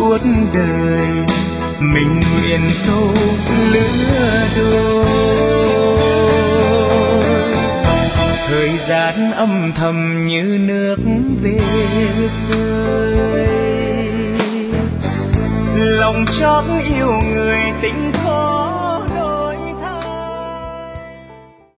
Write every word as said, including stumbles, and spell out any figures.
suốt đời, mình nguyện câu lứa đôi. Thời gian âm thầm như nước về khơi, lòng chót yêu người tình khó